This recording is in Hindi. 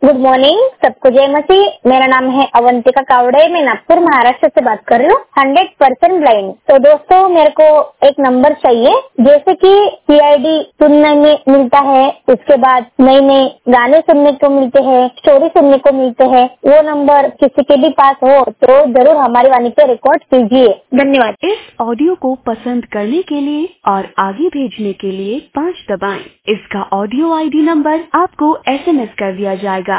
गुड मॉर्निंग, सबको जय मसीह। मेरा नाम है अवंतिका कावड़े, मैं नागपुर महाराष्ट्र से बात कर रही हूँ। 100% ब्लाइंड। तो दोस्तों, मेरे को एक नंबर चाहिए, जैसे कि सीआईडी सुनने में मिलता है, उसके बाद नए नए गाने सुनने को मिलते हैं, स्टोरी सुनने को मिलते हैं। वो नंबर किसी के भी पास हो तो जरूर हमारी वाणी पे रिकॉर्ड कीजिए। धन्यवाद। इस ऑडियो को पसंद करने के लिए और आगे भेजने के लिए 5 दबाएं। इसका ऑडियो आईडी नंबर आपको SMS कर दिया जाएगा।